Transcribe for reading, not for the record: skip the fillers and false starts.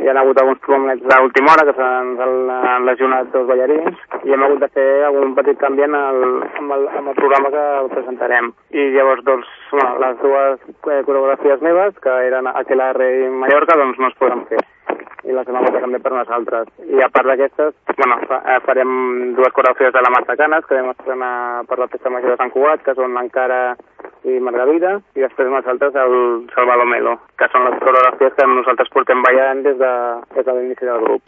hi ha hagut alguns problemes d'última hora que s'han lesionat dos ballarins i hem hagut de fer algun petit canvi amb el programa que presentarem. I llavors, les dues coreografies meves, que eren Aquelarre i Mallorca, doncs no es poden fer. I les hem hagut de canviar per unes altres. I a part d'aquestes, farem dues coreografies de la Marta Canes, que vam estrenar per la Festa Major de Sant Cugat, que són l'Encara i Margarida, i després unes altres el Salvador Melo, que són les coreografies que nosaltres portem ballant des de l'inici del grup.